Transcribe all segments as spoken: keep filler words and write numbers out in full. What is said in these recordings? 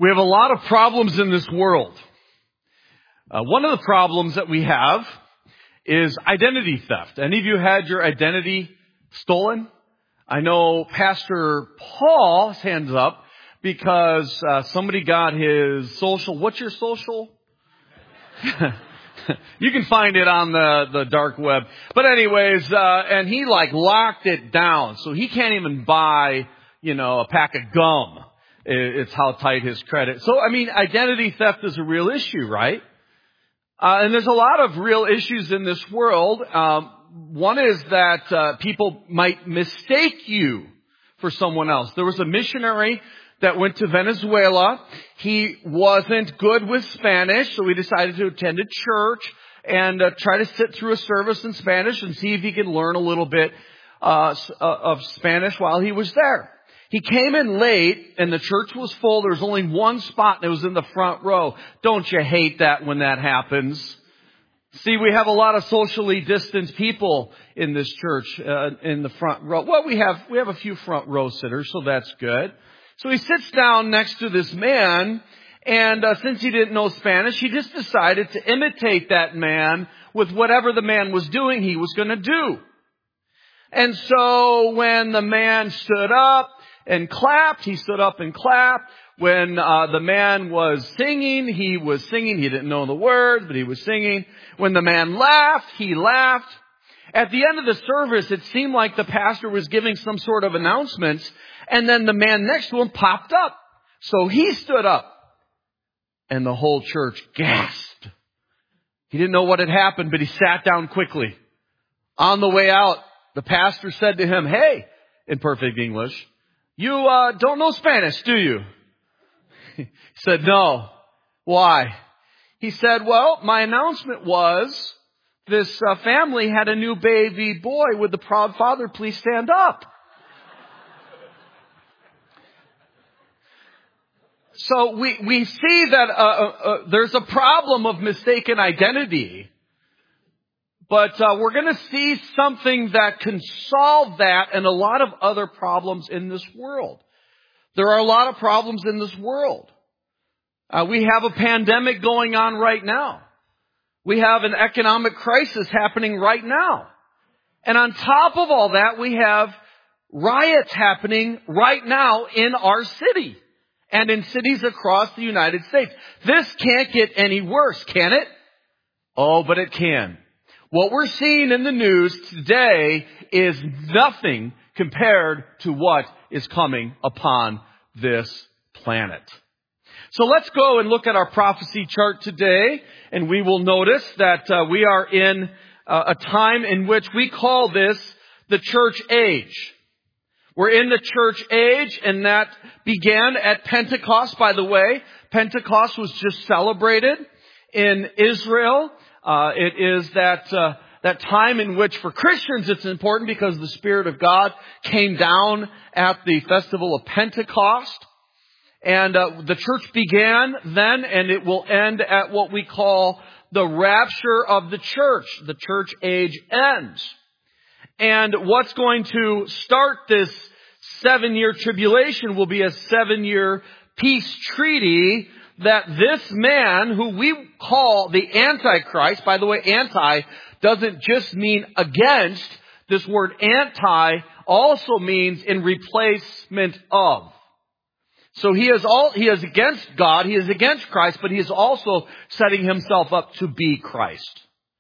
We have a lot of problems in this world. Uh, one of the problems that we have is identity theft. Any of you had your identity stolen? I know Pastor Paul's hands up because uh, somebody got his social. What's your social? You can find it on the, the dark web. But anyways, uh, and he like locked it down. So he can't even buy, you know, a pack of gum. It's how tight his credit. So, I mean, identity theft is a real issue, right? Uh, and there's a lot of real issues in this world. Um, one is that uh, people might mistake you for someone else. There was a missionary that went to Venezuela. He wasn't good with Spanish, so he decided to attend a church and uh, try to sit through a service in Spanish and see if he could learn a little bit uh, of Spanish while he was there. He came in late and the church was full. There was only one spot and it was in the front row. Don't you hate that when that happens? See, we have a lot of socially distanced people in this church uh, in the front row. Well, we have we have a few front row sitters, so that's good. So he sits down next to this man, and uh, since he didn't know Spanish, he just decided to imitate that man with whatever the man was doing he was going to do. And so when the man stood up and clapped, he stood up and clapped. When uh, the man was singing, he was singing. He didn't know the words, but he was singing. When the man laughed, he laughed. At the end of the service, it seemed like the pastor was giving some sort of announcements, and then the man next to him popped up. So he stood up, and the whole church gasped. He didn't know what had happened, but he sat down quickly. On the way out, the pastor said to him, "Hey," in perfect English, "you uh, don't know Spanish, do you?" He said, "No." "Why?" He said, "Well, my announcement was this uh, family had a new baby boy. Would the proud father please stand up?" So we, we see that uh, uh, there's a problem of mistaken identity. But uh, we're going to see something that can solve that and a lot of other problems in this world. There are a lot of problems in this world. Uh, we have a pandemic going on right now. We have an economic crisis happening right now. And on top of all that, we have riots happening right now in our city and in cities across the United States. This can't get any worse, can it? Oh, but it can. What we're seeing in the news today is nothing compared to what is coming upon this planet. So let's go and look at our prophecy chart today, and we will notice that uh, we are in uh, a time in which we call this the church age. We're in the church age, and that began at Pentecost, by the way. Pentecost was just celebrated in Israel. Uh, it is that, uh, that time in which for Christians it's important because the Spirit of God came down at the festival of Pentecost. And, uh, the church began then, and it will end at what we call the rapture of the church. The church age ends. And what's going to start this seven-year tribulation will be a seven-year peace treaty that this man, who we call the Antichrist, by the way, anti doesn't just mean against. This word anti also means in replacement of. So he is all, he is against God, he is against Christ, but he is also setting himself up to be Christ.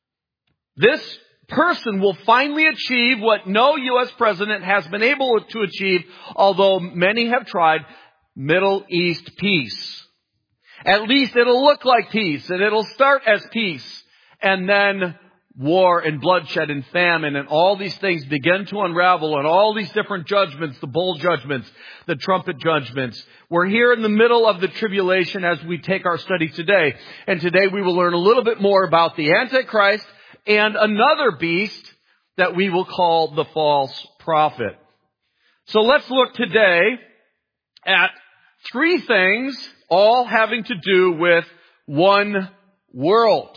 This person will finally achieve what no U S president has been able to achieve, although many have tried: Middle East peace. At least it'll look like peace, and it'll start as peace, and then war and bloodshed and famine and all these things begin to unravel, and all these different judgments, the bowl judgments, the trumpet judgments. We're here in the middle of the tribulation as we take our study today. And today we will learn a little bit more about the Antichrist and another beast that we will call the false prophet. So let's look today at three things, all having to do with one world.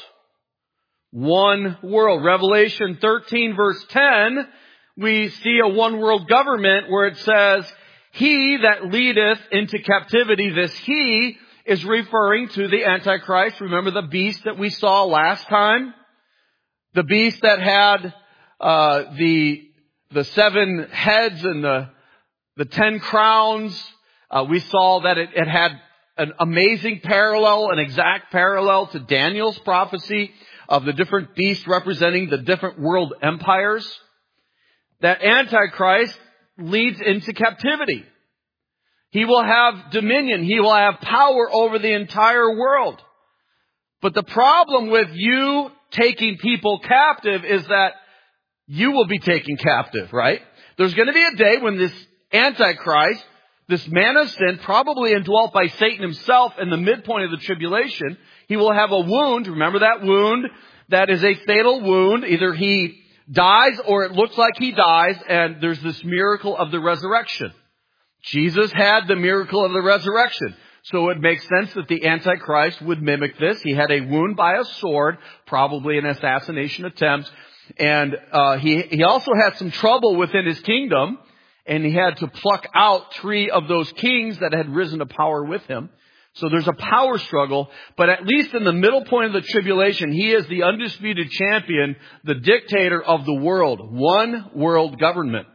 One world. Revelation thirteen verse ten, we see a one world government where it says, "He that leadeth into captivity," this he is referring to the Antichrist. Remember the beast that we saw last time? The beast that had uh the the seven heads and the the ten crowns. Uh, we saw that it, it had an amazing parallel, an exact parallel to Daniel's prophecy of the different beasts representing the different world empires. That Antichrist leads into captivity. He will have dominion. He will have power over the entire world. But the problem with you taking people captive is that you will be taken captive, right? There's going to be a day when this Antichrist, this man of sin, probably indwelt by Satan himself in the midpoint of the tribulation, he will have a wound. Remember that wound? That is a fatal wound. Either he dies or it looks like he dies, and there's this miracle of the resurrection. Jesus had the miracle of the resurrection. So it makes sense that the Antichrist would mimic this. He had a wound by a sword, probably an assassination attempt. And uh he, he also had some trouble within his kingdom. And he had to pluck out three of those kings that had risen to power with him. So there's a power struggle. But at least in the middle point of the tribulation, he is the undisputed champion, the dictator of the world. One world government.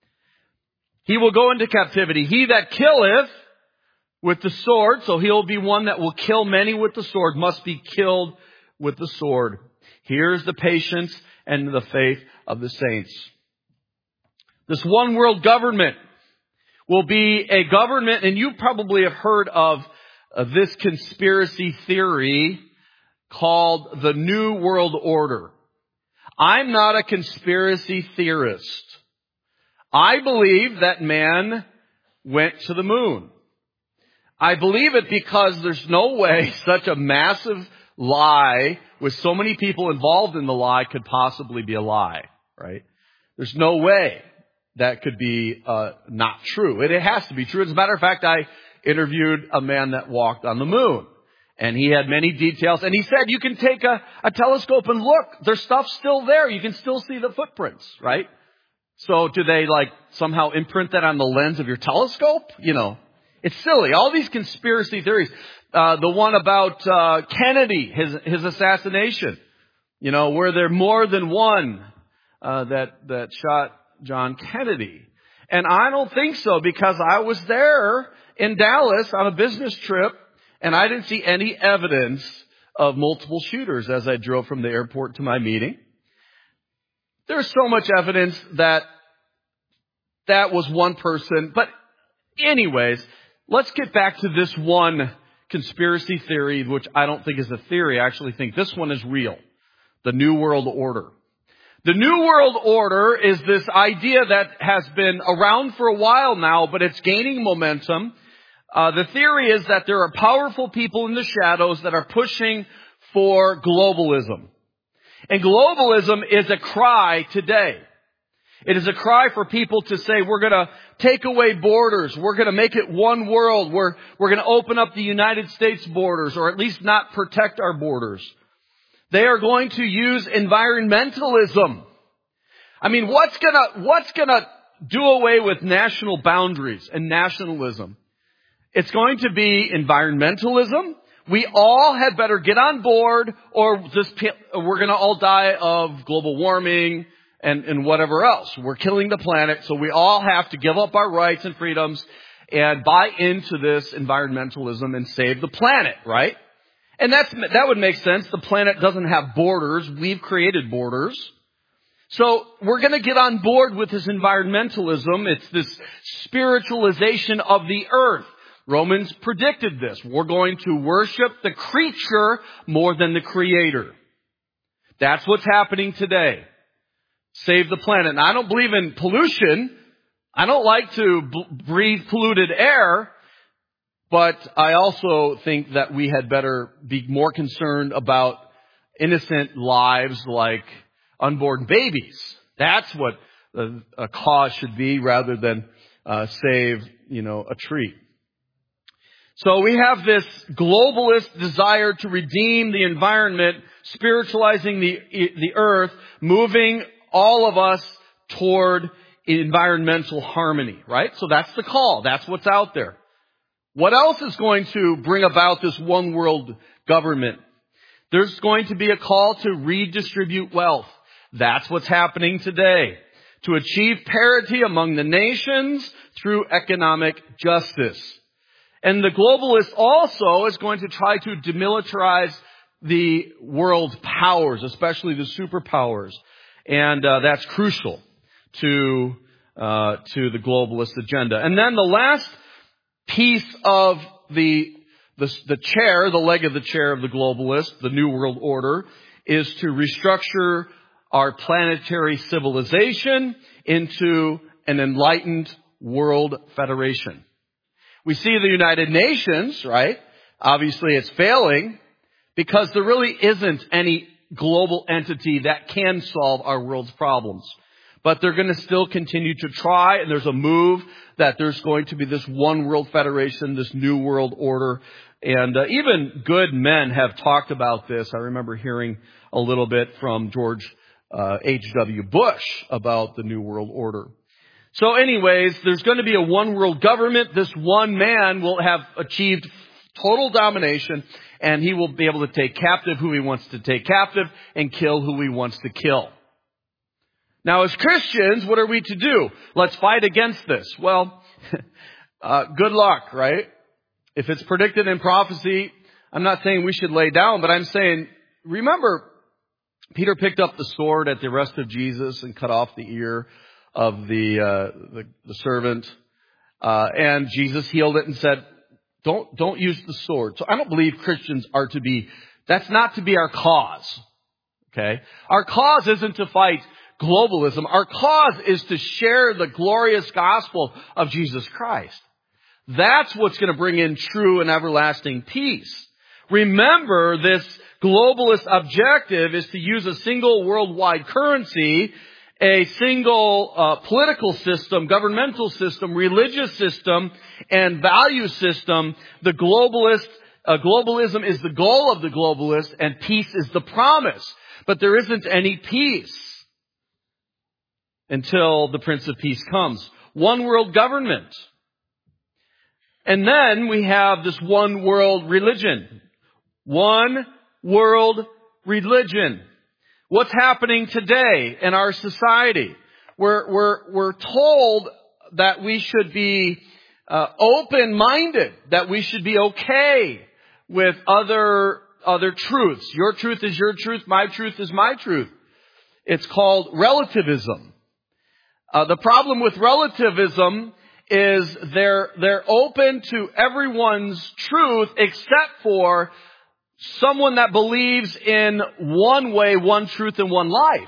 He will go into captivity. He that killeth with the sword, so he'll be one that will kill many with the sword, must be killed with the sword. Here's the patience and the faith of the saints. This one world government will be a government, and you probably have heard of, of this conspiracy theory called the New World Order. I'm not a conspiracy theorist. I believe that man went to the moon. I believe it because there's no way such a massive lie with so many people involved in the lie could possibly be a lie, right? There's no way that could be uh not true. It, it has to be true. As a matter of fact, I interviewed a man that walked on the moon. And he had many details. And he said, you can take a, a telescope and look. There's stuff still there. You can still see the footprints, right? So do they like somehow imprint that on the lens of your telescope? You know, it's silly. All these conspiracy theories. Uh the one about uh Kennedy, his his assassination. You know, were there more than one uh that that shot John Kennedy? And I don't think so, because I was there in Dallas on a business trip and I didn't see any evidence of multiple shooters as I drove from the airport to my meeting. There's so much evidence that that was one person. But anyways, let's get back to this one conspiracy theory, which I don't think is a theory. I actually think this one is real. The New World Order. The New World Order is this idea that has been around for a while now, but it's gaining momentum. Uh, the theory is that there are powerful people in the shadows that are pushing for globalism. And globalism is a cry today. It is a cry for people to say, we're going to take away borders. We're going to make it one world. We're, we're going to open up the United States borders, or at least not protect our borders. They are going to use environmentalism. I mean, what's gonna, what's gonna do away with national boundaries and nationalism? It's going to be environmentalism. We all had better get on board, or just, we're gonna all die of global warming and, and whatever else. We're killing the planet, so we all have to give up our rights and freedoms and buy into this environmentalism and save the planet, right? And that's, that would make sense. The planet doesn't have borders. We've created borders. So we're going to get on board with this environmentalism. It's this spiritualization of the earth. Romans predicted this. We're going to worship the creature more than the creator. That's what's happening today. Save the planet. And I don't believe in pollution. I don't like to b- breathe polluted air. But I also think that we had better be more concerned about innocent lives like unborn babies. That's what a, a cause should be, rather than uh, save, you know, a tree. So we have this globalist desire to redeem the environment, spiritualizing the the earth, moving all of us toward environmental harmony, right? So that's the call. That's what's out there. What else is going to bring about this one world government? There's going to be a call to redistribute wealth. That's what's happening today. To achieve parity among the nations through economic justice. And the globalist also is going to try to demilitarize the world powers, especially the superpowers. And uh, that's crucial to uh, to the globalist agenda. And then the last piece of the, the the chair, the leg of the chair of the globalist, the New World Order, is to restructure our planetary civilization into an enlightened world federation. We see the United Nations, right? Obviously it's failing because there really isn't any global entity that can solve our world's problems. But they're going to still continue to try, and there's a move that there's going to be this one world federation, this new world order. And uh, even good men have talked about this. I remember hearing a little bit from George uh, H W Bush about the new world order. So anyways, there's going to be a one world government. This one man will have achieved total domination, and he will be able to take captive who he wants to take captive and kill who he wants to kill. Now, as Christians, what are we to do? Let's fight against this. Well, uh, good luck, right? If it's predicted in prophecy, I'm not saying we should lay down, but I'm saying, remember, Peter picked up the sword at the arrest of Jesus and cut off the ear of the uh, the, the servant, uh, and Jesus healed it and said, "Don't don't use the sword." So I don't believe Christians are to be. That's not to be our cause. Okay, our cause isn't to fight globalism. Our cause is to share the glorious gospel of Jesus Christ. That's what's going to bring in true and everlasting peace. Remember, this globalist objective is to use a single worldwide currency, a single uh, political system, governmental system, religious system, and value system. The globalist, uh, globalism is the goal of the globalist, and peace is the promise. But there isn't any peace until the Prince of Peace comes. One world government. And then we have this one world religion. One world religion. What's happening today in our society? We're, we're, we're told that we should be uh, open-minded, that we should be okay with other, other truths. Your truth is your truth, my truth is my truth. It's called relativism. Uh, the problem with relativism is they're, they're open to everyone's truth except for someone that believes in one way, one truth, and one life.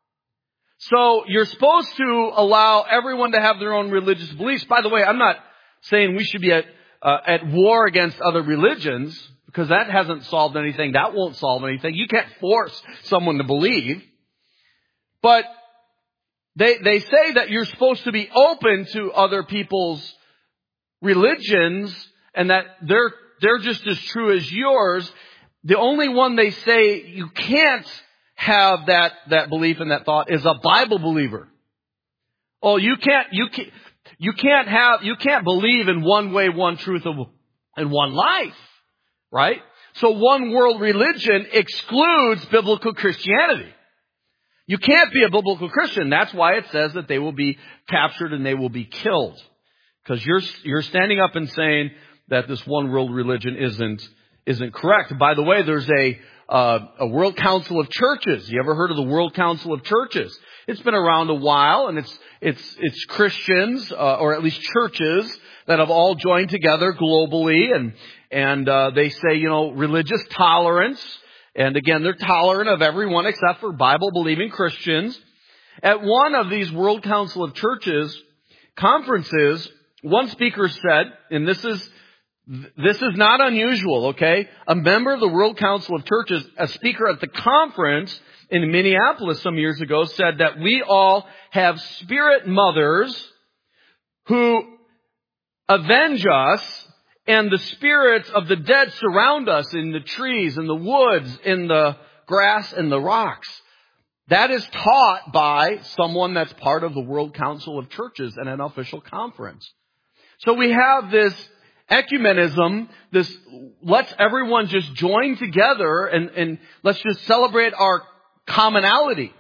So you're supposed to allow everyone to have their own religious beliefs. By the way, I'm not saying we should be at, uh, at war against other religions, because that hasn't solved anything. That won't solve anything. You can't force someone to believe. But they, they say that you're supposed to be open to other people's religions and that they're, they're just as true as yours. The only one they say you can't have that, that belief and that thought is a Bible believer. Oh, you can't, you can't, you can't have, you can't believe in one way, one truth, and one life. Right? So one world religion excludes biblical Christianity. You can't be a biblical Christian. That's why it says that they will be captured and they will be killed. Because you're, you're standing up and saying that this one world religion isn't, isn't correct. By the way, there's a, uh, a World Council of Churches. You ever heard of the World Council of Churches? It's been around a while, and it's, it's, it's Christians, uh, or at least churches that have all joined together globally, and, and, uh, they say, you know, religious tolerance. And again, they're tolerant of everyone except for Bible-believing Christians. At one of these World Council of Churches conferences, one speaker said, and this is, this is not unusual, okay? A member of the World Council of Churches, a speaker at the conference in Minneapolis some years ago, said that we all have spirit mothers who avenge us, and the spirits of the dead surround us in the trees, in the woods, in the grass, and the rocks. That is taught by someone that's part of the World Council of Churches and an official conference. So we have this Ecumenism, this lets everyone just join together and, and let's just celebrate our commonality.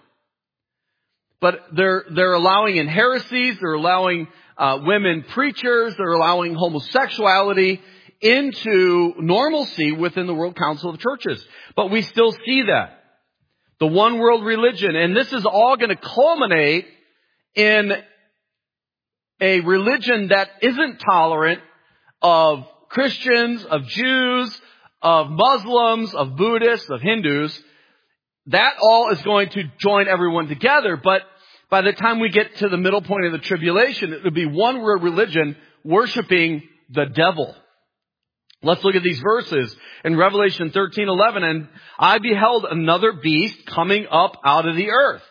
But they're, they're allowing in heresies, they're allowing uh, women preachers, they're allowing homosexuality into normalcy within the World Council of Churches. But we still see that. The one world religion. And this is all going to culminate in a religion that isn't tolerant of Christians, of Jews, of Muslims, of Buddhists, of Hindus. That all is going to join everyone together. But by the time we get to the middle point of the tribulation, it will be one world religion worshiping the devil. Let's look at these verses in Revelation thirteen eleven. And I beheld another beast coming up out of the earth.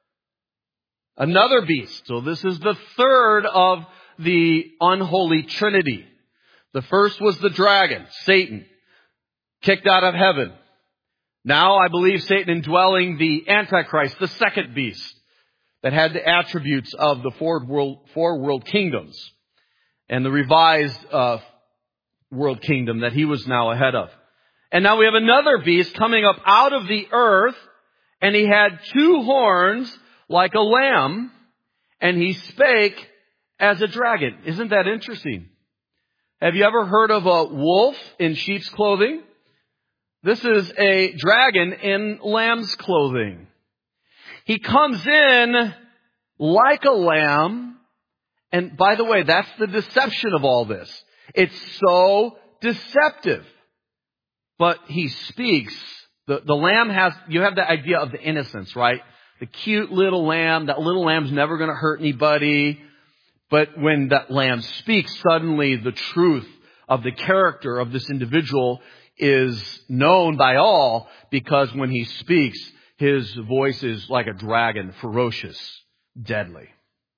Another beast. So this is the third of the unholy trinity. The first was the dragon, Satan, kicked out of heaven. Now I believe Satan indwelling the Antichrist, the second beast that had the attributes of the four world, four world kingdoms and the revised uh world kingdom that he was now ahead of. And now we have another beast coming up out of the earth, and he had two horns like a lamb, and he spake as a dragon. Isn't that interesting? Have you ever heard of a wolf in sheep's clothing? This is a dragon in lamb's clothing. He comes in like a lamb, and by the way, that's the deception of all this. It's so deceptive. But he speaks. The, the lamb has, you have the idea of the innocence, right? The cute little lamb. That little lamb's never going to hurt anybody. But when that lamb speaks, suddenly the truth of the character of this individual is known by all, because when he speaks, his voice is like a dragon, ferocious, deadly.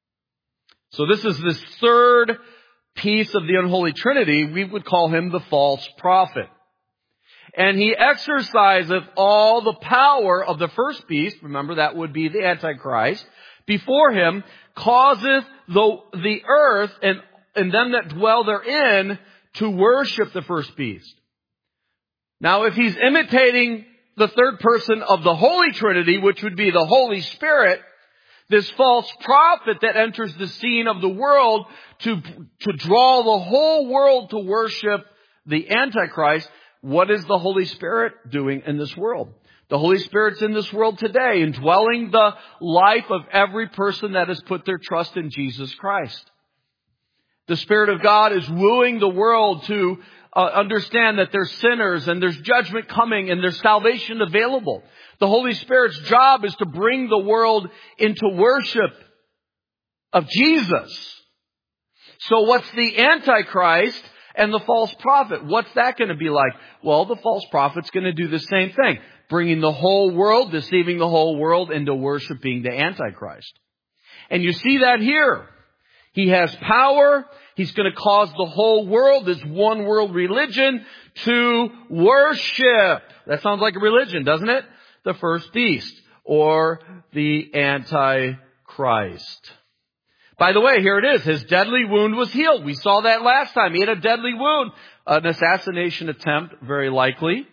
So this is this third piece of the unholy trinity. We would call him the false prophet. And he exerciseth all the power of the first beast. Remember, that would be the Antichrist. Before him, causeth the, the earth and, and them that dwell therein to worship the first beast. Now, if he's imitating the third person of the Holy Trinity, which would be the Holy Spirit, this false prophet that enters the scene of the world to, to draw the whole world to worship the Antichrist, what is the Holy Spirit doing in this world? The Holy Spirit's in this world today, indwelling the life of every person that has put their trust in Jesus Christ. The Spirit of God is wooing the world to uh, understand that they're sinners and there's judgment coming and there's salvation available. The Holy Spirit's job is to bring the world into worship of Jesus. So what's the Antichrist and the false prophet? What's that going to be like? Well, the false prophet's going to do the same thing, bringing the whole world, deceiving the whole world into worshiping the Antichrist. And you see that here. He has power. He's going to cause the whole world, this one world religion, to worship. That sounds like a religion, doesn't it? The first beast, or the Antichrist. By the way, here it is. His deadly wound was healed. We saw that last time. He had a deadly wound. An assassination attempt, very likely.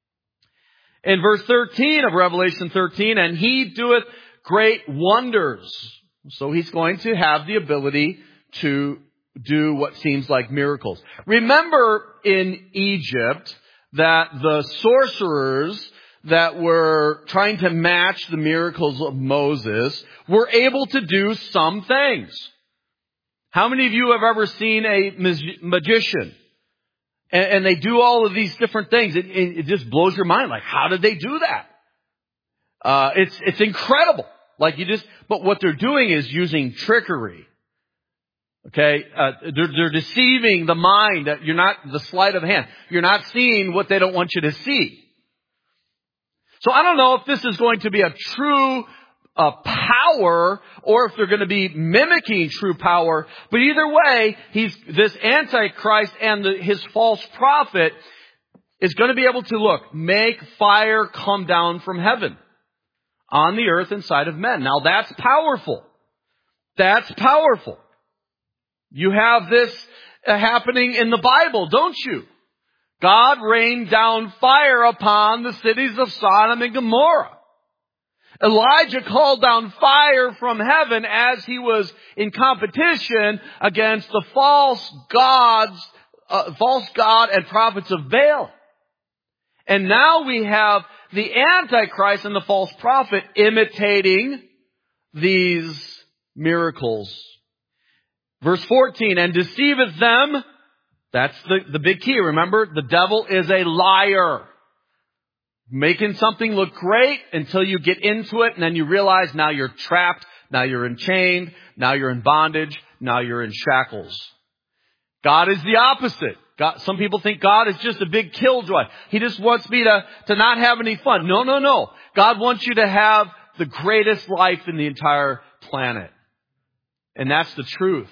In verse thirteen of Revelation thirteen, and he doeth great wonders. So he's going to have the ability to do what seems like miracles. Remember in Egypt that the sorcerers that were trying to match the miracles of Moses were able to do some things. How many of you have ever seen a magician? And, and they do all of these different things. It, it, it just blows your mind. Like, how did they do that? Uh, it's, it's incredible. Like you just, but what they're doing is using trickery. Okay, uh, they're, they're deceiving the mind. That you're not the sleight of hand. You're not seeing what they don't want you to see. So I don't know if this is going to be a true uh, power, or if they're going to be mimicking true power. But either way, he's this Antichrist and the, his false prophet is going to be able to look, make fire come down from heaven on the earth inside of men. Now that's powerful. That's powerful. You have this uh, happening in the Bible, don't you? God rained down fire upon the cities of Sodom and Gomorrah. Elijah called down fire from heaven as he was in competition against the false gods, uh, false god and prophets of Baal. And now we have the Antichrist and the false prophet imitating these miracles. Verse fourteen, and deceiveth them. That's the, the big key. Remember, the devil is a liar. Making something look great until you get into it and then you realize now you're trapped, now you're enchained, now you're in bondage, now you're in shackles. God is the opposite. God, some people think God is just a big killjoy. He just wants me to, to not have any fun. No, no, no. God wants you to have the greatest life in the entire planet. And that's the truth.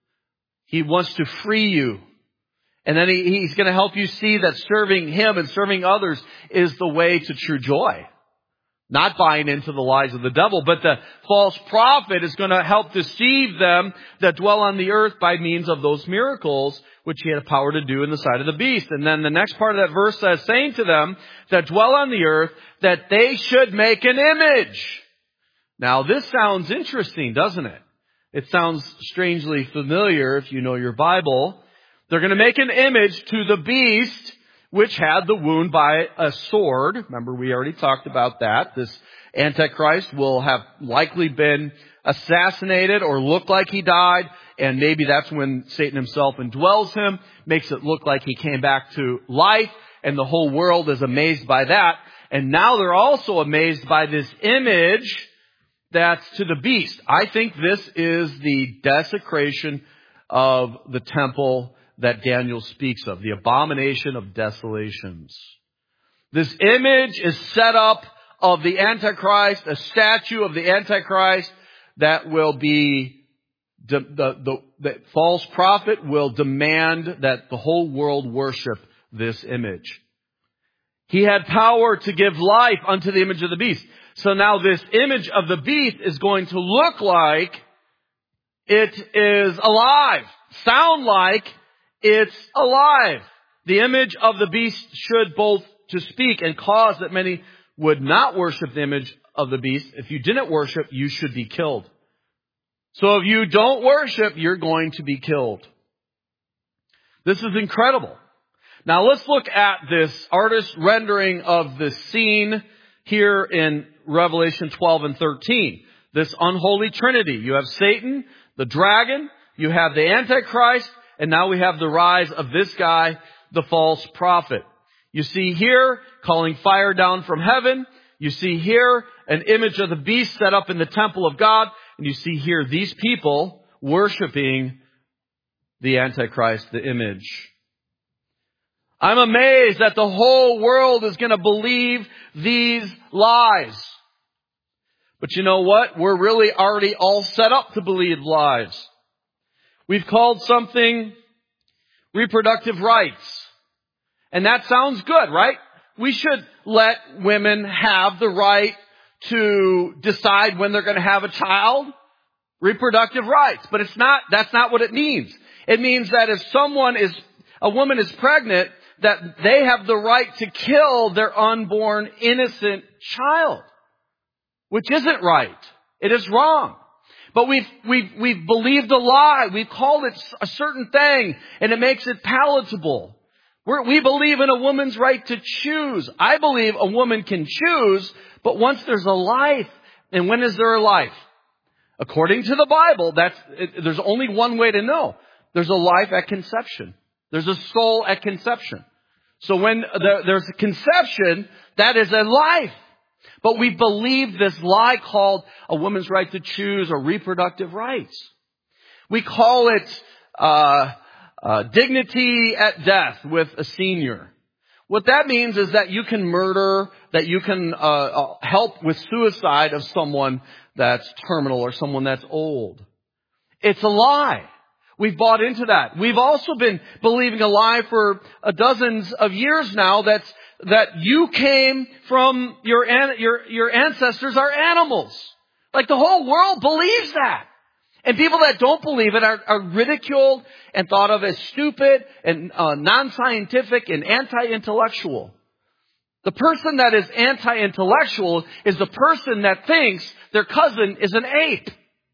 He wants to free you. And then he, he's going to help you see that serving Him and serving others is the way to true joy. Not buying into the lies of the devil, but the false prophet is going to help deceive them that dwell on the earth by means of those miracles, which he had power to do in the sight of the beast. And then the next part of that verse says, saying to them that dwell on the earth, that they should make an image. Now this sounds interesting, doesn't it? It sounds strangely familiar if you know your Bible. They're going to make an image to the beast which had the wound by a sword. Remember, we already talked about that. This Antichrist will have likely been assassinated or look like he died. And maybe that's when Satan himself indwells him, makes it look like he came back to life. And the whole world is amazed by that. And now they're also amazed by this image that's to the beast. I think this is the desecration of the temple that Daniel speaks of, the abomination of desolations. This image is set up of the Antichrist, a statue of the Antichrist that will be, the, the, the, the false prophet will demand that the whole world worship this image. He had power to give life unto the image of the beast. So now this image of the beast is going to look like it is alive, sound like it's alive. The image of the beast should both to speak and cause that many would not worship the image of the beast. If you didn't worship, you should be killed. So if you don't worship, you're going to be killed. This is incredible. Now let's look at this artist's rendering of the scene here in Revelation twelve and thirteen. This unholy trinity. You have Satan, the dragon, you have the Antichrist, and now we have the rise of this guy, the false prophet. You see here, calling fire down from heaven. You see here, an image of the beast set up in the temple of God. And you see here, these people worshiping the Antichrist, the image. I'm amazed that the whole world is going to believe these lies. But you know what? We're really already all set up to believe lies. We've called something reproductive rights. And that sounds good, right? We should let women have the right to decide when they're going to have a child. Reproductive rights. But it's not, that's not what it means. It means that if someone is, a woman is pregnant, that they have the right to kill their unborn innocent child. Which isn't right. It is wrong. But we've, we've, we've believed a lie. We've called it a certain thing, and it makes it palatable. We're, we believe in a woman's right to choose. I believe a woman can choose, but once there's a life, and when is there a life? According to the Bible, that's, it, there's only one way to know. There's a life at conception. There's a soul at conception. So when there, there's a conception, that is a life. But we believe this lie called a woman's right to choose or reproductive rights. We call it uh, uh, dignity at death with a senior. What that means is that you can murder, that you can uh, uh, help with suicide of someone that's terminal or someone that's old. It's a lie. We've bought into that. We've also been believing a lie for uh, dozens of years now that's that you came from your, your, your ancestors are animals. Like the whole world believes that. And people that don't believe it are, are ridiculed and thought of as stupid and uh, non-scientific and anti-intellectual. The person that is anti-intellectual is the person that thinks their cousin is an ape.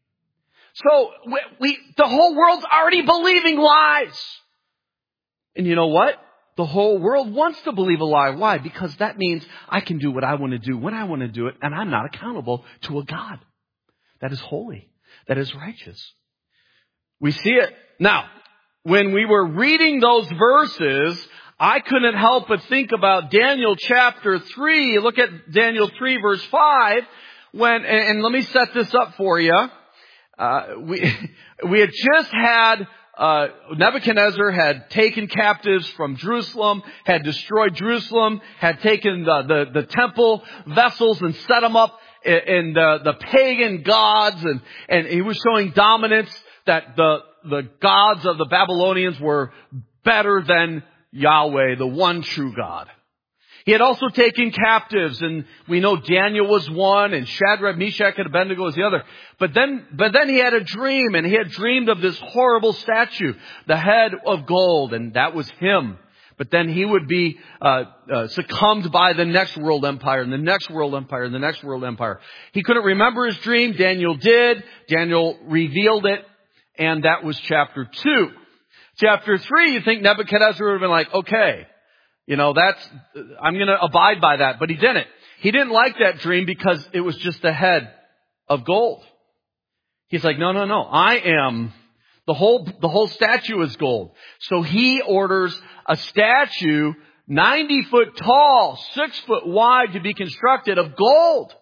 So we, we the whole world's already believing lies. And you know what? The whole world wants to believe a lie. Why? Because that means I can do what I want to do when I want to do it, and I'm not accountable to a God that is holy, that is righteous. We see it. Now, when we were reading those verses, I couldn't help but think about Daniel chapter three. Look at Daniel three verse five. When, and, and let me set this up for you. Uh, we, we had just had Uh, Nebuchadnezzar had taken captives from Jerusalem, had destroyed Jerusalem, had taken the, the, the temple vessels and set them up in, in the, the pagan gods, and, and he was showing dominance that the, the gods of the Babylonians were better than Yahweh, the one true God. He had also taken captives, and we know Daniel was one, and Shadrach, Meshach, and Abednego was the other. But then, but then he had a dream, and he had dreamed of this horrible statue, the head of gold, and that was him. But then he would be uh, uh succumbed by the next world empire, and the next world empire, and the next world empire. He couldn't remember his dream. Daniel did. Daniel revealed it, and that was chapter two. Chapter three, you think Nebuchadnezzar would have been like, okay, you know, that's, I'm going to abide by that. But he didn't. He didn't like that dream because it was just the head of gold. He's like, no, no, no. I am, the whole, the whole statue is gold. So he orders a statue ninety foot tall, six foot wide to be constructed of gold.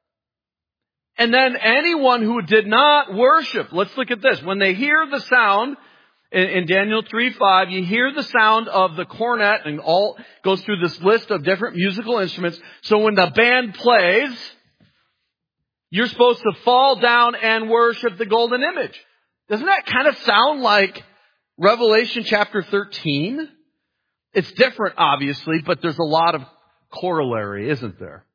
And then anyone who did not worship, let's look at this. When they hear the sound, in Daniel three five, you hear the sound of the cornet, and all goes through this list of different musical instruments. So when the band plays, you're supposed to fall down and worship the golden image. Doesn't that kind of sound like Revelation chapter thirteen? It's different, obviously, but there's a lot of corollary, isn't there?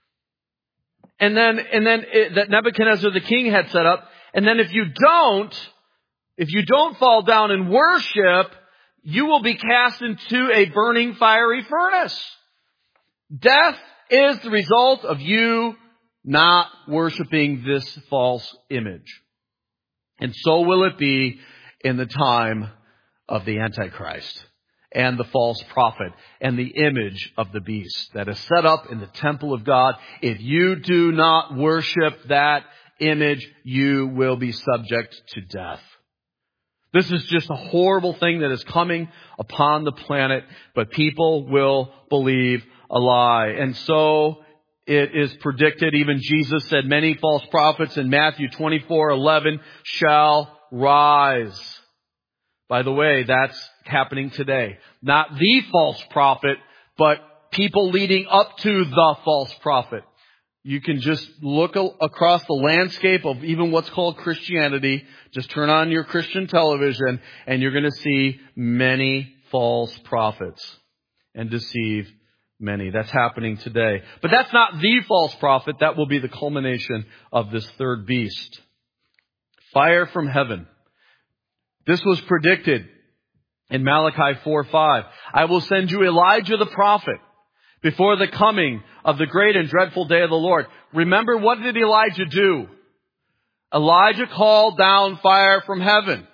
And then, and then it, that Nebuchadnezzar the king had set up. And then if you don't, If you don't fall down and worship, you will be cast into a burning fiery furnace. Death is the result of you not worshiping this false image. And so will it be in the time of the Antichrist and the false prophet and the image of the beast that is set up in the temple of God. If you do not worship that image, you will be subject to death. This is just a horrible thing that is coming upon the planet, but people will believe a lie. And so it is predicted, even Jesus said, many false prophets in Matthew twenty-four eleven shall rise. By the way, that's happening today. Not the false prophet, but people leading up to the false prophet. You can just look across the landscape of even what's called Christianity. Just turn on your Christian television and you're going to see many false prophets and deceive many. That's happening today. But that's not the false prophet. That will be the culmination of this third beast. Fire from heaven. This was predicted in Malachi four five. I will send you Elijah the prophet before the coming of the great and dreadful day of the Lord. Remember, what did Elijah do? Elijah called down fire from heaven.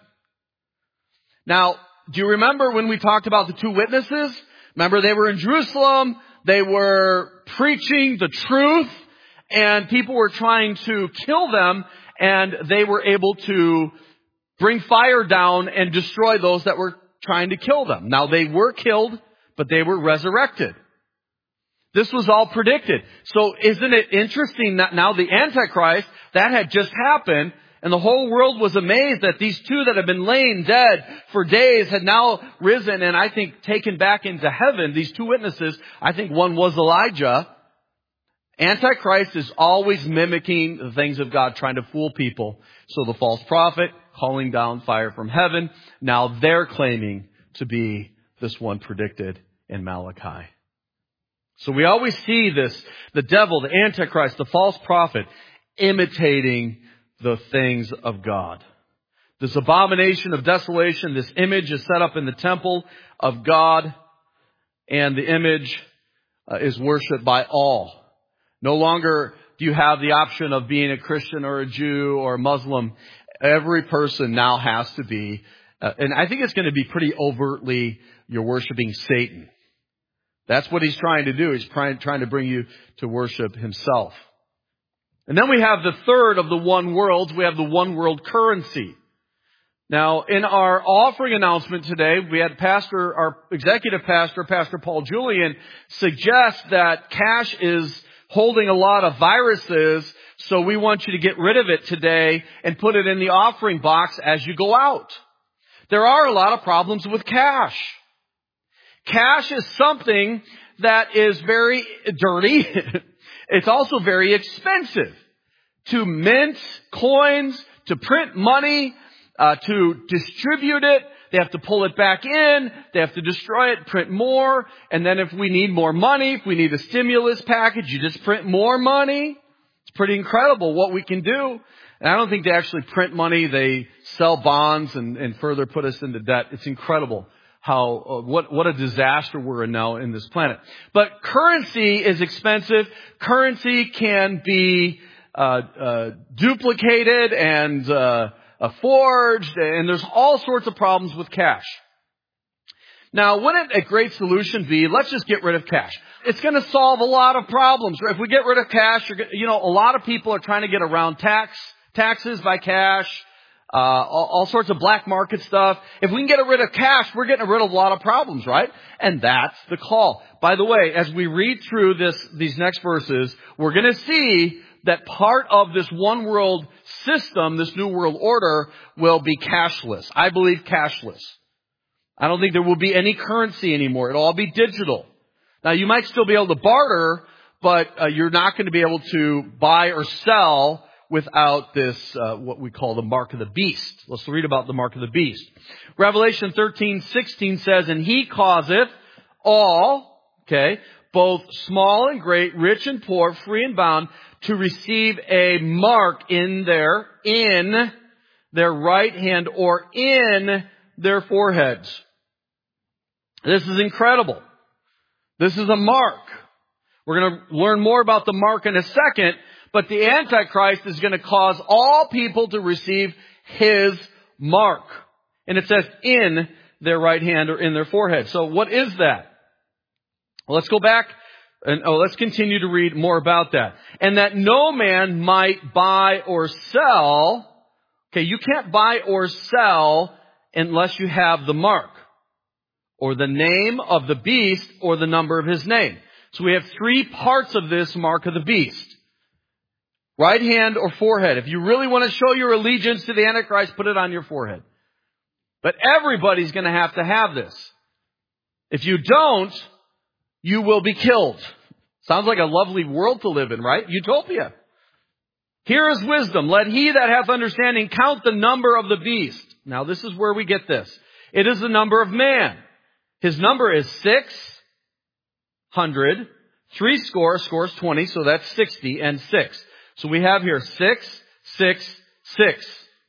Now, do you remember when we talked about the two witnesses? Remember, they were in Jerusalem. They were preaching the truth, and people were trying to kill them, and they were able to bring fire down and destroy those that were trying to kill them. Now, they were killed, but they were resurrected. This was all predicted. So isn't it interesting that now the Antichrist, that had just happened, and the whole world was amazed that these two that had been laying dead for days had now risen and I think taken back into heaven. These two witnesses, I think one was Elijah. Antichrist is always mimicking the things of God, trying to fool people. So the false prophet calling down fire from heaven. Now they're claiming to be this one predicted in Malachi. So we always see this, the devil, the Antichrist, the false prophet, imitating the things of God. This abomination of desolation, this image is set up in the temple of God, and the image uh, is worshipped by all. No longer do you have the option of being a Christian or a Jew or a Muslim. Every person now has to be, uh, and I think it's going to be pretty overtly, you're worshiping Satan. That's what he's trying to do. He's trying, trying to bring you to worship himself. And then we have the third of the one worlds. We have the one world currency. Now, in our offering announcement today, we had Pastor, our executive pastor, Pastor Paul Julian, suggest that cash is holding a lot of viruses, so we want you to get rid of it today and put it in the offering box as you go out. There are a lot of problems with cash. Cash is something that is very dirty. It's also very expensive to mint coins, to print money, uh, to distribute it. They have to pull it back in. They have to destroy it, print more. And then if we need more money, if we need a stimulus package, you just print more money. It's pretty incredible what we can do. And I don't think they actually print money. They sell bonds and, and further put us into debt. It's incredible how, uh, what, what a disaster we're in now in this planet. But currency is expensive. Currency can be, uh, uh, duplicated and, uh, uh, forged, and there's all sorts of problems with cash. Now, wouldn't a great solution be, let's just get rid of cash? It's going to solve a lot of problems. If we get rid of cash, you're, you know, a lot of people are trying to get around tax, taxes by cash. Uh, all, all sorts of black market stuff. If we can get rid of cash, we're getting rid of a lot of problems, right? And that's the call. By the way, as we read through this, these next verses, we're going to see that part of this one world system, this new world order, will be cashless. I believe cashless. I don't think there will be any currency anymore. It'll all be digital. Now, you might still be able to barter, but uh, you're not going to be able to buy or sell without this, uh, what we call the mark of the beast. Let's read about the mark of the beast. Revelation thirteen sixteen says, and he causeth all, okay, both small and great, rich and poor, free and bound, to receive a mark in their, in their right hand or in their foreheads. This is incredible. This is a mark. We're going to learn more about the mark in a second. But the Antichrist is going to cause all people to receive his mark. And it says in their right hand or in their forehead. So what is that? Well, let's go back and oh, let's continue to read more about that. And that no man might buy or sell. Okay, you can't buy or sell unless you have the mark or the name of the beast or the number of his name. So we have three parts of this mark of the beast. Right hand or forehead. If you really want to show your allegiance to the Antichrist, put it on your forehead. But everybody's going to have to have this. If you don't, you will be killed. Sounds like a lovely world to live in, right? Utopia. Here is wisdom. Let he that hath understanding count the number of the beast. Now this is where we get this. It is the number of man. His number is six hundred, three score, scores twenty, so that's sixty, and six. So we have here six, six, six.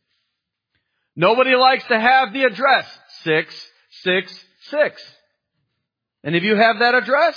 Nobody likes to have the address six, six, six. And if you have that address,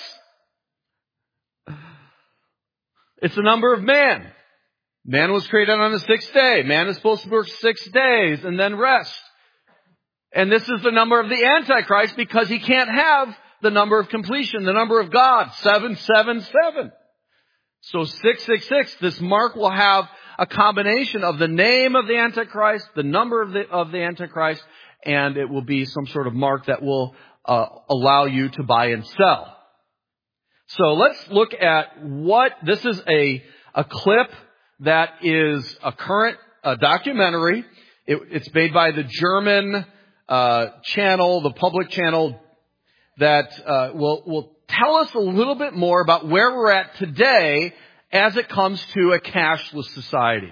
it's the number of man. Man was created on the sixth day. Man is supposed to work six days and then rest. And this is the number of the Antichrist because he can't have the number of completion, the number of God, seven, seven, seven. So six six six, this mark will have a combination of the name of the Antichrist, the number of the, of the Antichrist, and it will be some sort of mark that will uh, allow you to buy and sell. So let's look at what, this is a, a clip that is a current uh, documentary. It, it's made by the German uh, channel, the public channel that uh, will, will tell us a little bit more about where we're at today as it comes to a cashless society.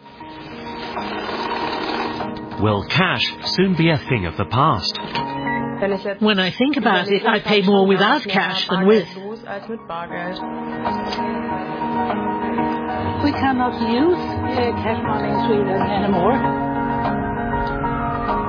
Will cash soon be a thing of the past? When I think about it, I pay more without cash than with. We cannot use uh, cash money in Sweden anymore.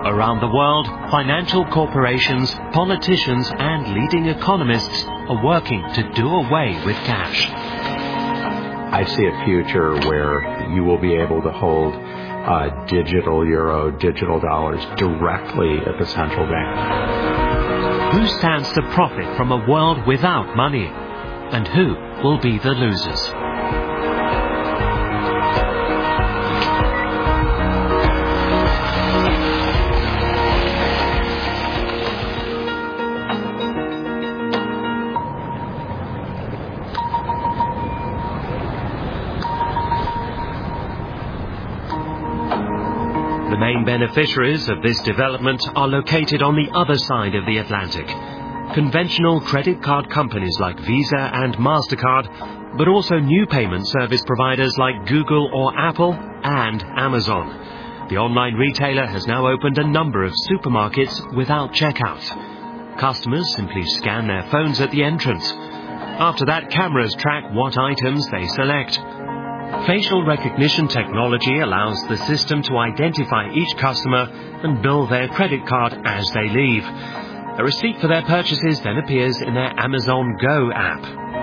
Around the world, financial corporations, politicians and leading economists are working to do away with cash. I see a future where you will be able to hold uh, digital euro, digital dollars directly at the central bank. Who stands to profit from a world without money? And who will be the losers? The main beneficiaries of this development are located on the other side of the Atlantic. Conventional credit card companies like Visa and MasterCard, but also new payment service providers like Google or Apple and Amazon. The online retailer has now opened a number of supermarkets without checkout. Customers simply scan their phones at the entrance. After that, cameras track what items they select. Facial recognition technology allows the system to identify each customer and bill their credit card as they leave. A receipt for their purchases then appears in their Amazon Go app.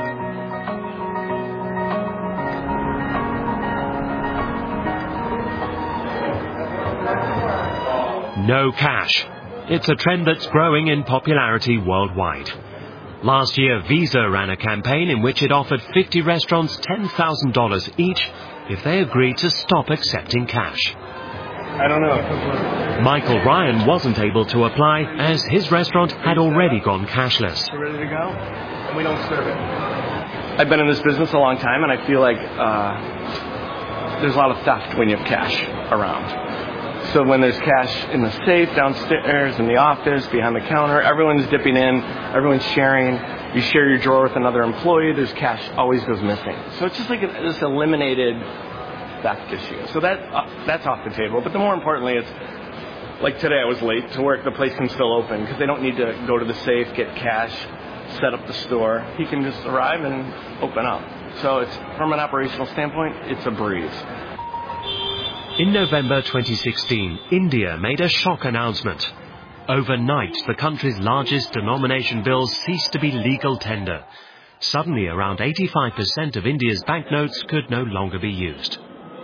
No cash. It's a trend that's growing in popularity worldwide. Last year, Visa ran a campaign in which it offered fifty restaurants ten thousand dollars each if they agreed to stop accepting cash. I don't know. Michael Ryan wasn't able to apply as his restaurant had already gone cashless. We're ready to go, and we don't serve it. I've been in this business a long time, and I feel like uh, there's a lot of theft when you have cash around. So when there's cash in the safe, downstairs, in the office, behind the counter, everyone's dipping in, everyone's sharing. You share your drawer with another employee, there's cash always goes missing. So it's just like a, this eliminated theft issue. So that uh, that's off the table. But the more importantly, it's like today I was late to work. The place can still open because they don't need to go to the safe, get cash, set up the store. He can just arrive and open up. So it's from an operational standpoint, it's a breeze. In November twenty sixteen, India made a shock announcement. Overnight, the country's largest denomination bills ceased to be legal tender. Suddenly, around eighty-five percent of India's banknotes could no longer be used.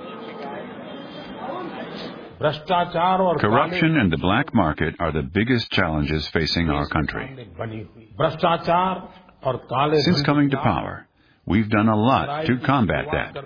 Corruption and the black market are the biggest challenges facing our country. Since coming to power, we've done a lot to combat that.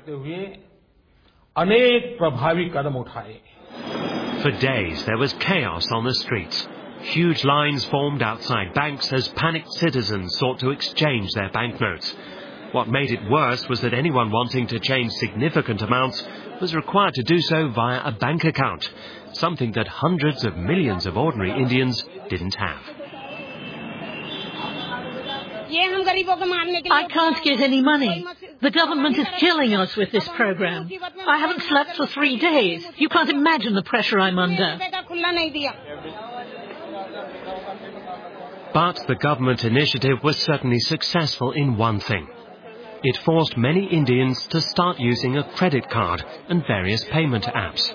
For days, there was chaos on the streets. Huge lines formed outside banks as panicked citizens sought to exchange their banknotes. What made it worse was that anyone wanting to change significant amounts was required to do so via a bank account, something that hundreds of millions of ordinary Indians didn't have. I can't get any money. The government is killing us with this program. I haven't slept for three days. You can't imagine the pressure I'm under. But the government initiative was certainly successful in one thing. It forced many Indians to start using a credit card and various payment apps.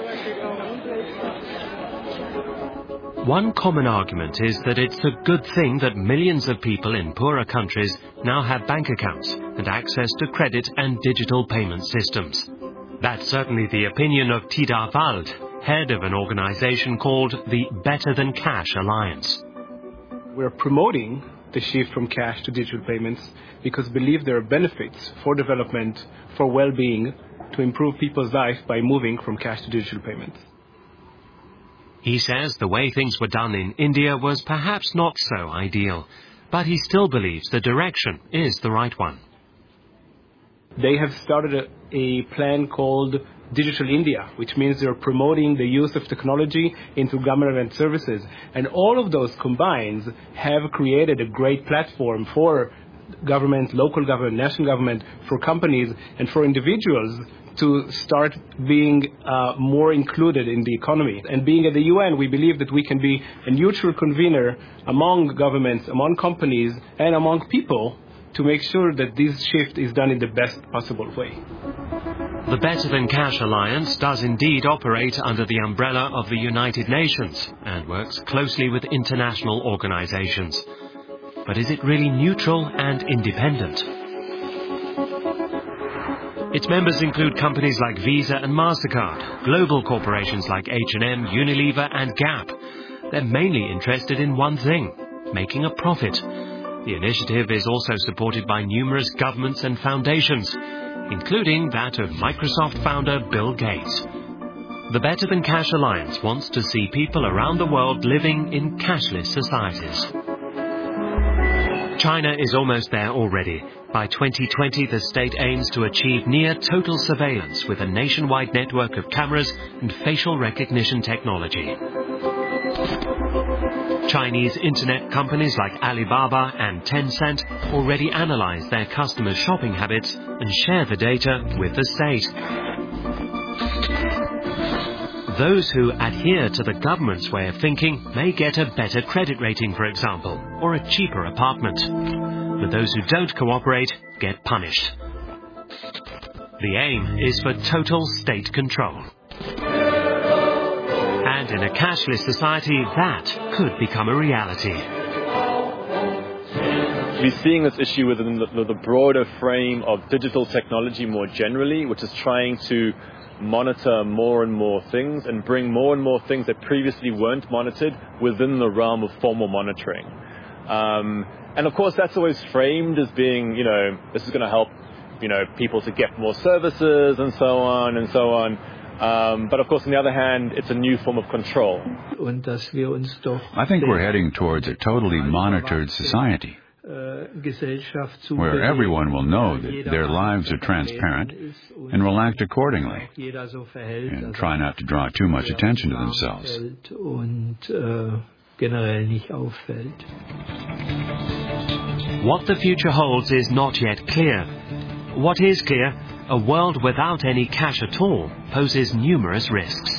One common argument is that it's a good thing that millions of people in poorer countries now have bank accounts and access to credit and digital payment systems. That's certainly the opinion of Tidar Wald, head of an organization called the Better Than Cash Alliance. We're promoting the shift from cash to digital payments because we believe there are benefits for development, for well-being, to improve people's life by moving from cash to digital payments. He says the way things were done in India was perhaps not so ideal, but he still believes the direction is the right one. They have started a, a plan called Digital India, which means they're promoting the use of technology into government services. And all of those combined have created a great platform for government, local government, national government, for companies, and for individuals to start being uh, more included in the economy. And being at the U N, we believe that we can be a neutral convener among governments, among companies, and among people to make sure that this shift is done in the best possible way. The Better Than Cash Alliance does indeed operate under the umbrella of the United Nations and works closely with international organizations. But is it really neutral and independent? Its members include companies like Visa and MasterCard, global corporations like H and M, Unilever and Gap. They're mainly interested in one thing, making a profit. The initiative is also supported by numerous governments and foundations, including that of Microsoft founder Bill Gates. The Better Than Cash Alliance wants to see people around the world living in cashless societies. China is almost there already. By twenty twenty, the state aims to achieve near total surveillance with a nationwide network of cameras and facial recognition technology. Chinese internet companies like Alibaba and Tencent already analyze their customers' shopping habits and share the data with the state. Those who adhere to the government's way of thinking may get a better credit rating, for example, or a cheaper apartment. But those who don't cooperate get punished. The aim is for total state control. And in a cashless society, that could become a reality. We're seeing this issue within the, the broader frame of digital technology more generally, which is trying to monitor more and more things and bring more and more things that previously weren't monitored within the realm of formal monitoring. Um, and of course, that's always framed as being, you know, this is going to help, you know, people to get more services and so on and so on. Um, but of course, on the other hand, it's a new form of control. I think we're heading towards a totally monitored society, where everyone will know that their lives are transparent and will act accordingly, and try not to draw too much attention to themselves. What the future holds is not yet clear. What is clear, a world without any cash at all poses numerous risks.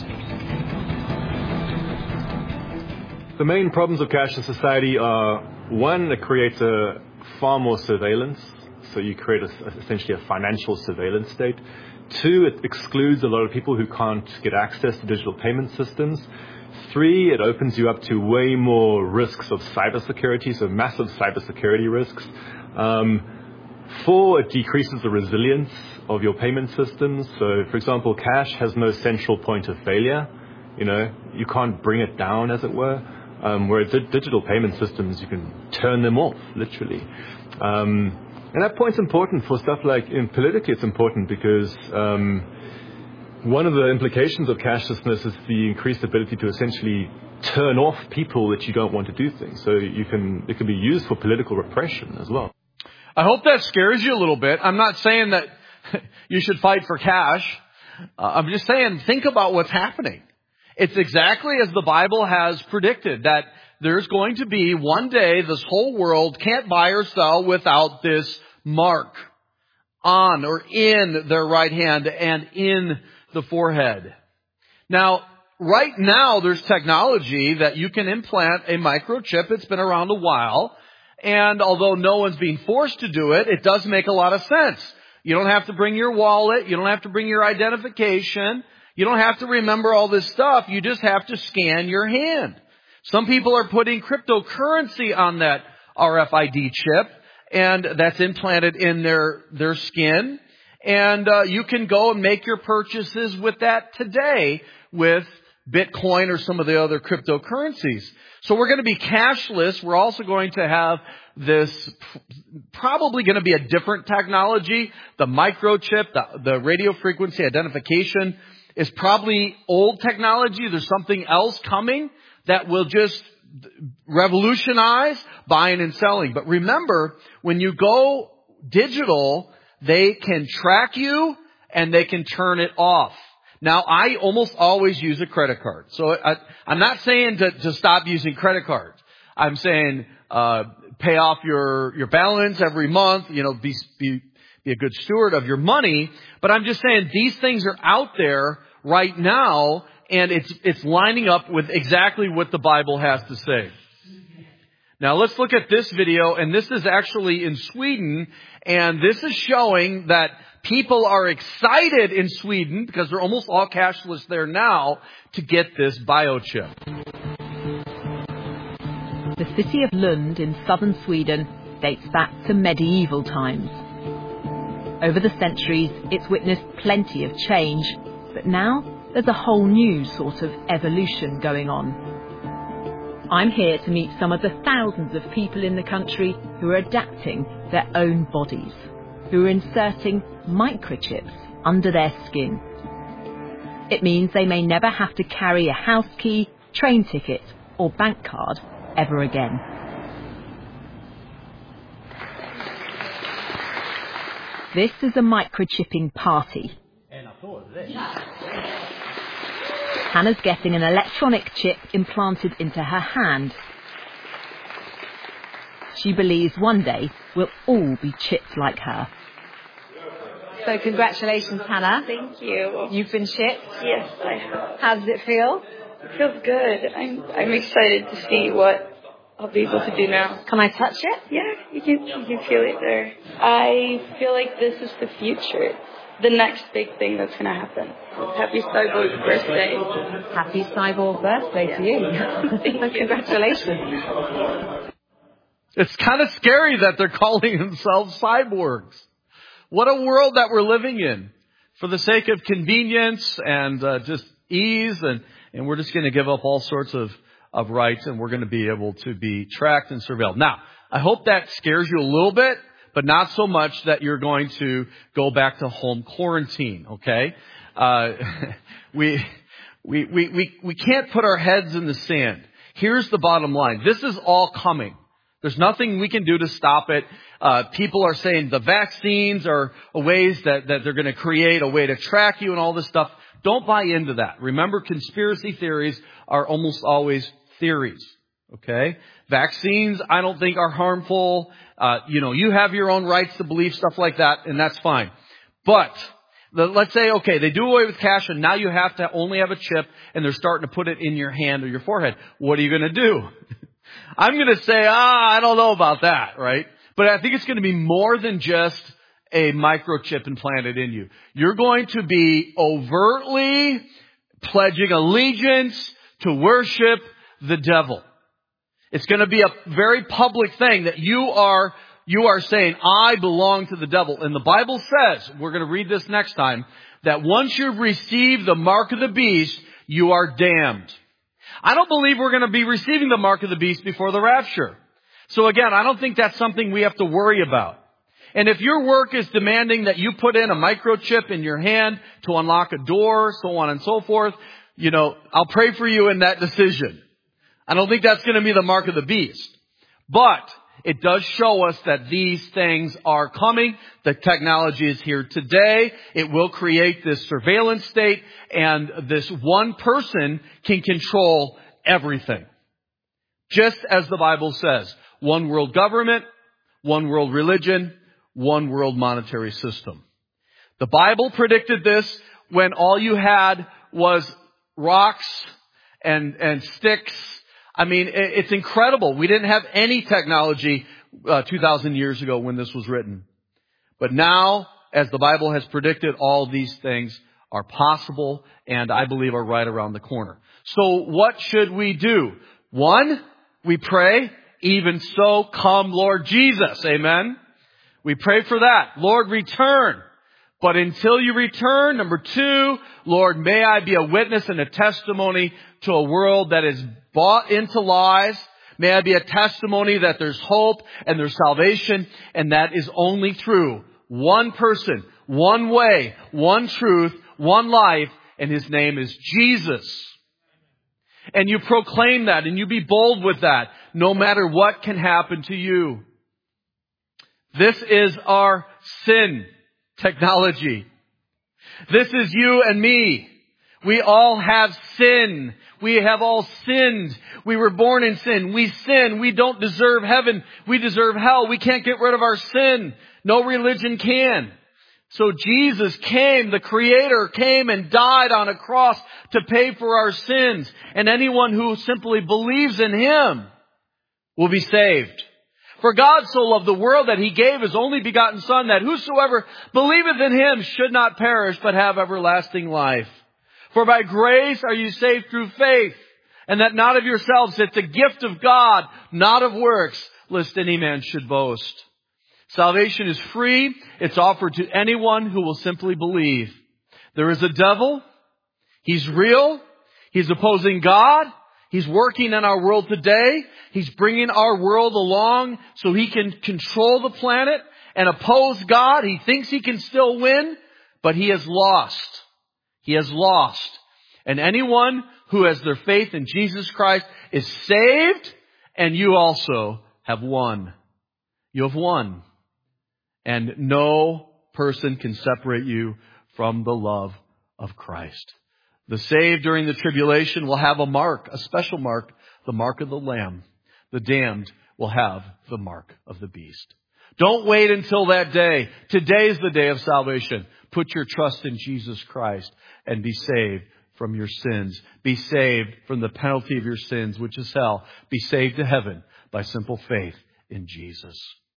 The main problems of cashless society are, one, it creates a far more surveillance, so you create a, essentially a financial surveillance state. Two, it excludes a lot of people who can't get access to digital payment systems. Three, it opens you up to way more risks of cybersecurity, so massive cybersecurity risks. Um, four, it decreases the resilience of your payment systems. So, for example, cash has no central point of failure. You know, you can't bring it down, as it were. Um, whereas di- digital payment systems, you can turn them off, literally. Um, and that point's important for stuff like, in politically it's important because um, one of the implications of cashlessness is the increased ability to essentially turn off people that you don't want to do things. So you can, it can be used for political repression as well. I hope that scares you a little bit. I'm not saying that you should fight for cash. Uh, I'm just saying, think about what's happening. It's exactly as the Bible has predicted, that there's going to be one day this whole world can't buy or sell without this mark on or in their right hand and in the forehead. Now, right now there's technology that you can implant a microchip. It's been around a while. And although no one's being forced to do it, it does make a lot of sense. You don't have to bring your wallet. You don't have to bring your identification. You don't have to remember all this stuff. You just have to scan your hand. Some people are putting cryptocurrency on that R F I D chip, and that's implanted in their, their skin. And uh, you can go and make your purchases with that today with Bitcoin or some of the other cryptocurrencies. So we're going to be cashless. We're also going to have this, probably going to be a different technology. The microchip, the, the radio frequency identification is probably old technology. There's something else coming that will just revolutionize buying and selling. But remember, when you go digital, they can track you and they can turn it off. Now, I almost always use a credit card. So I, I'm not saying to, to stop using credit cards. I'm saying uh pay off your, your balance every month, you know, be, be, be a good steward of your money. But I'm just saying these things are out there right now, and it's it's lining up with exactly what the Bible has to say. Now let's look at this video, and this is actually in Sweden, and this is showing that people are excited in Sweden, because they're almost all cashless there now, to get this biochip. The city of Lund in southern Sweden dates back to medieval times. Over the centuries, it's witnessed plenty of change, but now there's a whole new sort of evolution going on. I'm here to meet some of the thousands of people in the country who are adapting their own bodies, who are inserting microchips under their skin. It means they may never have to carry a house key, train ticket or bank card ever again. This is a microchipping party. Hannah's getting an electronic chip implanted into her hand. She believes one day we'll all be chipped like her. So congratulations, Hannah. Thank you. You've been chipped? Yes, I have. How does it feel? It feels good. I'm I'm excited to see what I'll be able to do now. Can I touch it? Yeah, you can you can feel it there. I feel like this is the future. The next big thing that's going to happen. Happy Cyborg's birthday. Happy Cyborg birthday yeah. to you. Thank you. Congratulations. It's kind of scary that they're calling themselves cyborgs. What a world that we're living in. For the sake of convenience and uh, just ease, and, and we're just going to give up all sorts of, of rights, and we're going to be able to be tracked and surveilled. Now, I hope that scares you a little bit, but not so much that you're going to go back to home quarantine, okay? Uh, we, we, we, we, we can't put our heads in the sand. Here's the bottom line. This is all coming. There's nothing we can do to stop it. Uh, people are saying the vaccines are ways that, that they're going to create a way to track you and all this stuff. Don't buy into that. Remember, conspiracy theories are almost always theories. Okay? Vaccines, I don't think are harmful. Uh, you know, you have your own rights to believe stuff like that, and that's fine. But the, let's say, okay, they do away with cash, and now you have to only have a chip, and they're starting to put it in your hand or your forehead. What are you going to do? I'm going to say, ah, I don't know about that, right? But I think it's going to be more than just a microchip implanted in you. You're going to be overtly pledging allegiance to worship the devil. It's going to be a very public thing that you are, you are saying, I belong to the devil. And the Bible says, we're going to read this next time, that once you've received the mark of the beast, you are damned. I don't believe we're going to be receiving the mark of the beast before the rapture. So again, I don't think that's something we have to worry about. And if your work is demanding that you put in a microchip in your hand to unlock a door, so on and so forth, you know, I'll pray for you in that decision. I don't think that's going to be the mark of the beast. But it does show us that these things are coming. The technology is here today. It will create this surveillance state, and this one person can control everything. Just as the Bible says, one world government, one world religion, one world monetary system. The Bible predicted this when all you had was rocks and, and sticks. I mean, it's incredible. We didn't have any technology uh, two thousand years ago when this was written. But now, as the Bible has predicted, all these things are possible and I believe are right around the corner. So what should we do? One, we pray, even so, come Lord Jesus. Amen. We pray for that. Lord, return. But until you return, number two, Lord, may I be a witness and a testimony to a world that is bought into lies. May I be a testimony that there's hope and there's salvation, and that is only through one person, one way, one truth, one life, and His name is Jesus. And you proclaim that, and you be bold with that, no matter what can happen to you. This is our sin technology. This is you and me. We all have sin. We have all sinned. We were born in sin. We sin. We don't deserve heaven. We deserve hell. We can't get rid of our sin. No religion can. So Jesus came, the Creator came and died on a cross to pay for our sins. And anyone who simply believes in Him will be saved. For God so loved the world that He gave His only begotten Son, that whosoever believeth in Him should not perish, but have everlasting life. For by grace are you saved through faith, and that not of yourselves, it's a gift of God, not of works, lest any man should boast. Salvation is free. It's offered to anyone who will simply believe. There is a devil. He's real. He's opposing God. He's working in our world today. He's bringing our world along so he can control the planet and oppose God. He thinks he can still win, but he has lost. He has lost. And anyone who has their faith in Jesus Christ is saved, and you also have won. You have won. And no person can separate you from the love of Christ. The saved during the tribulation will have a mark, a special mark, the mark of the Lamb. The damned will have the mark of the beast. Don't wait until that day. Today is the day of salvation. Put your trust in Jesus Christ and be saved from your sins. Be saved from the penalty of your sins, which is hell. Be saved to heaven by simple faith in Jesus.